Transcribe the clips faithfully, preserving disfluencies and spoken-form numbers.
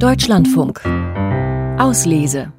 Deutschlandfunk. Auslese.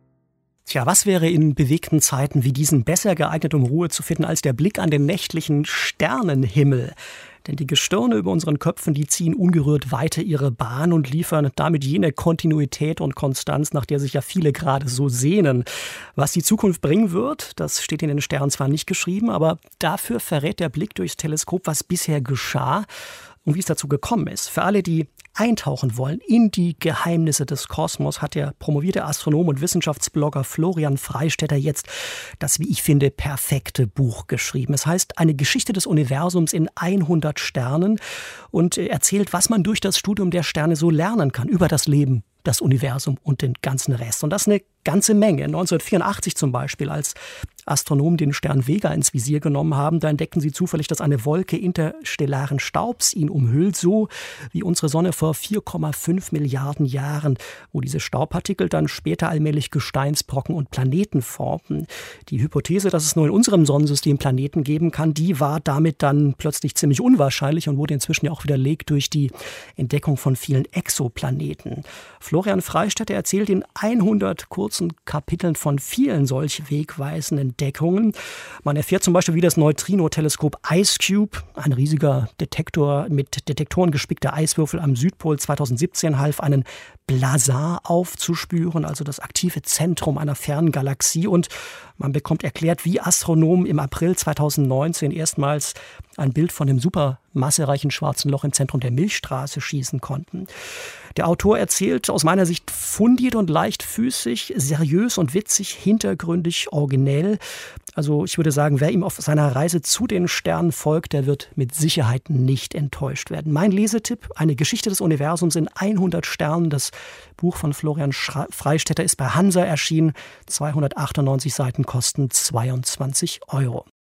Tja, was wäre in bewegten Zeiten wie diesen besser geeignet, um Ruhe zu finden, als der Blick an den nächtlichen Sternenhimmel? Denn die Gestirne über unseren Köpfen, die ziehen ungerührt weiter ihre Bahn und liefern damit jene Kontinuität und Konstanz, nach der sich ja viele gerade so sehnen. Was die Zukunft bringen wird, das steht in den Sternen zwar nicht geschrieben, aber dafür verrät der Blick durchs Teleskop, was bisher geschah und wie es dazu gekommen ist. Für alle, die eintauchen wollen in die Geheimnisse des Kosmos, hat der promovierte Astronom und Wissenschaftsblogger Florian Freistetter jetzt das, wie ich finde, perfekte Buch geschrieben. Es heißt Eine Geschichte des Universums in hundert Sternen und erzählt, was man durch das Studium der Sterne so lernen kann über das Leben, das Universum und den ganzen Rest. Und das eine ganze Menge. neunzehnhundertvierundachtzig zum Beispiel, als Astronomen den Stern Vega ins Visier genommen haben, da entdeckten sie zufällig, dass eine Wolke interstellaren Staubs ihn umhüllt, so wie unsere Sonne vor vier Komma fünf Milliarden Jahren, wo diese Staubpartikel dann später allmählich Gesteinsbrocken und Planeten formten. Die Hypothese, dass es nur in unserem Sonnensystem Planeten geben kann, die war damit dann plötzlich ziemlich unwahrscheinlich und wurde inzwischen ja auch widerlegt durch die Entdeckung von vielen Exoplaneten. Florian Freistetter erzählt in hundert kurzen Kapiteln von vielen solch wegweisenden Entdeckungen. Man erfährt zum Beispiel, wie das Neutrino-Teleskop IceCube, ein riesiger Detektor mit Detektoren gespickter Eiswürfel am Südpol zweitausendsiebzehn half, einen Blazar aufzuspüren, also das aktive Zentrum einer fernen Galaxie. Und man bekommt erklärt, wie Astronomen im April zweitausendneunzehn erstmals ein Bild von dem supermassereichen schwarzen Loch im Zentrum der Milchstraße schießen konnten. Der Autor erzählt aus meiner Sicht fundiert und leichtfüßig, seriös und witzig, hintergründig, originell. Also ich würde sagen, wer ihm auf seiner Reise zu den Sternen folgt, der wird mit Sicherheit nicht enttäuscht werden. Mein Lesetipp, Eine Geschichte des Universums in hundert Sternen. Das Buch von Florian Freistetter ist bei Hansa erschienen. zweihundertachtundneunzig Seiten kosten zweiundzwanzig Euro.